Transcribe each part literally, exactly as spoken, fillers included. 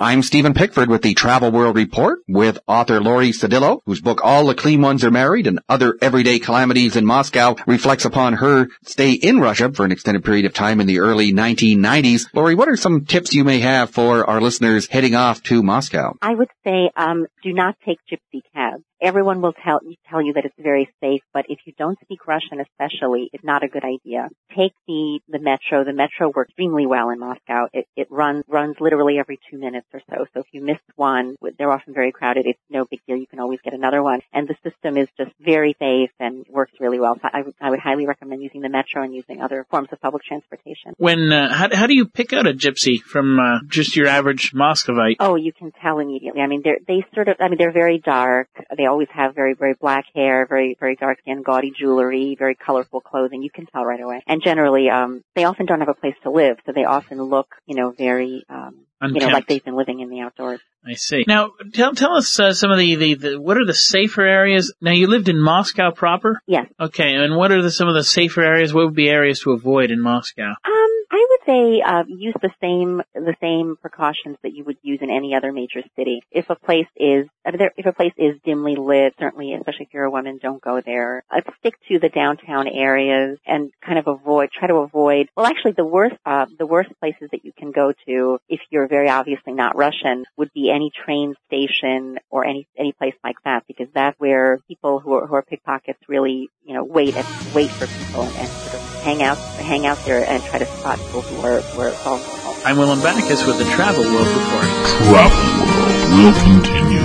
I'm Stephen Pickford with the Travel World Report with author Laurie Sedillo, whose book All the Clean Ones Are Married and Other Everyday Calamities in Moscow reflects upon her stay in Russia for an extended period of time in the early nineteen nineties. Laurie, what are some tips you may have for our listeners heading off to Moscow? I would say um, do not take gypsy cabs. Everyone will tell, tell you that it's very safe, but if you don't speak Russian especially, it's not a good idea. Take the, the metro. The metro works extremely well in Moscow. It, it runs, runs literally every two minutes or so. So if you miss one, they're often very crowded. It's no big deal. You can always get another one. And the system is just very safe and works really well. So I, I would highly recommend using the metro and using other forms of public transportation. When, uh, how, how do you pick out a gypsy from, uh, just your average Moscovite? Oh, you can tell immediately. I mean, they're, they sort of, I mean, they're very dark. They always have very, very black hair, very, very dark skin, gaudy jewelry, very colorful clothing. You can tell right away. And generally, um, they often don't have a place to live, so they often look, you know, very, um, you know, like they've been living in the outdoors. I see. Now, tell tell us uh, some of the, the, the, what are the safer areas? Now, you lived in Moscow proper? Yes. Okay, and what are the, some of the safer areas? What would be areas to avoid in Moscow? Um, I would say uh, use the same the same precautions that you would use in any other major city. If a place is if a place is dimly lit, certainly, especially if you're a woman, don't go there. Uh, stick to the downtown areas and kind of avoid try to avoid. Well, actually, the worst uh, the worst places that you can go to if you're very obviously not Russian would be any train station or any any place like that, because that's where people who are, who are pickpockets really you know wait and wait for people and, and sort of hang out hang out there and try to spot people who are, who are vulnerable. I'm Willem Backus with the Travel World Report. Travel World will continue.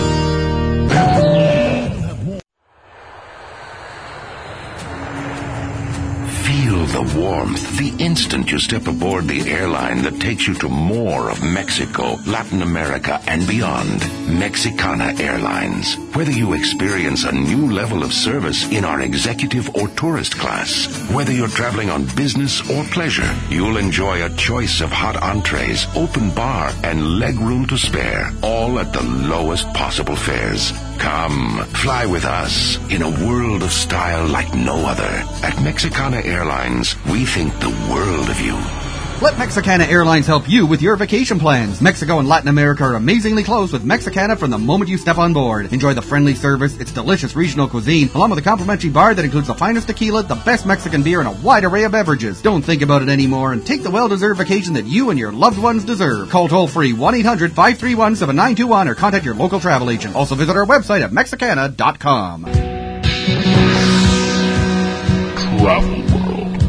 Feel the warmth the instant you step aboard the airline that takes you to more of Mexico, Latin America, and beyond. Mexicana Airlines. Whether you experience a new level of service in our executive or tourist class, whether you're traveling on business or pleasure, you'll enjoy a choice of hot entrees, open bar, and leg room to spare, all at the lowest possible fares. Come, fly with us in a world of style like no other. At Mexicana Airlines, we think the world of you. Let Mexicana Airlines help you with your vacation plans. Mexico and Latin America are amazingly close with Mexicana from the moment you step on board. Enjoy the friendly service, its delicious regional cuisine, along with a complimentary bar that includes the finest tequila, the best Mexican beer, and a wide array of beverages. Don't think about it anymore and take the well-deserved vacation that you and your loved ones deserve. Call toll-free one eight hundred five three one seven nine two one or contact your local travel agent. Also visit our website at mexicana dot com. Travel World.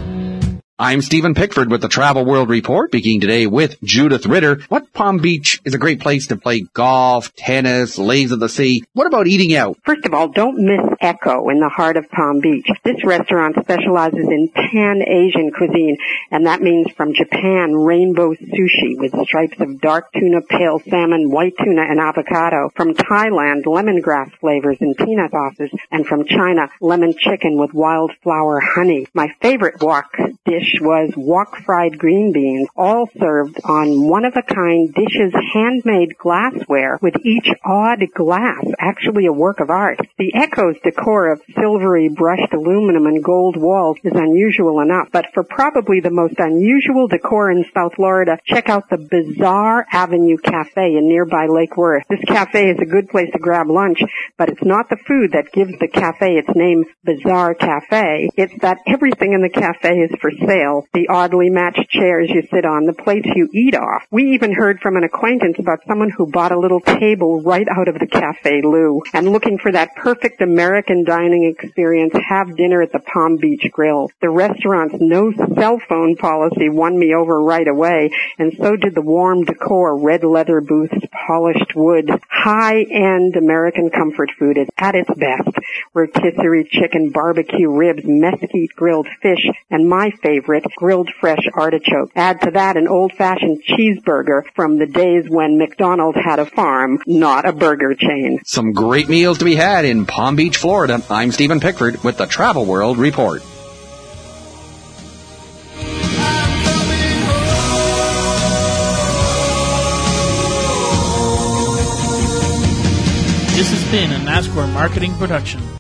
I'm Stephen Pickford with the Travel World Report, speaking today with Judith Ritter. What Palm Beach is a great place to play golf, tennis, lays of the sea? What about eating out? First of all, don't miss Echo in the heart of Palm Beach. This restaurant specializes in Pan-Asian cuisine, and that means from Japan, rainbow sushi with stripes of dark tuna, pale salmon, white tuna, and avocado. From Thailand, lemongrass flavors and peanut sauces. And from China, lemon chicken with wildflower honey. My favorite wok dish was wok fried green beans, all served on one-of-a-kind dishes, handmade glassware with each odd glass actually a work of art. The Echo's decor of silvery brushed aluminum and gold walls is unusual enough, but for probably the most unusual decor in South Florida, check out the Bizarre Avenue Cafe in nearby Lake Worth. This cafe is a good place to grab lunch, but it's not the food that gives the cafe its name, Bizarre Cafe. It's that everything in the cafe is for sale. The oddly matched chairs you sit on, the plates you eat off. We even heard from an acquaintance about someone who bought a little table right out of the Cafe Lou. And looking for that perfect American dining experience, have dinner at the Palm Beach Grill. The restaurant's no cell phone policy won me over right away, and so did the warm decor, red leather booths, polished wood. High-end American comfort food is at its best. Rotisserie chicken, barbecue ribs, mesquite grilled fish, and my favorite, grilled fresh artichoke. Add to that an old-fashioned cheeseburger from the days when McDonald's had a farm, not a burger chain. Some great meals to be had in Palm Beach, Florida. I'm Stephen Pickford with the Travel World Report. This has been a NASCAR marketing production.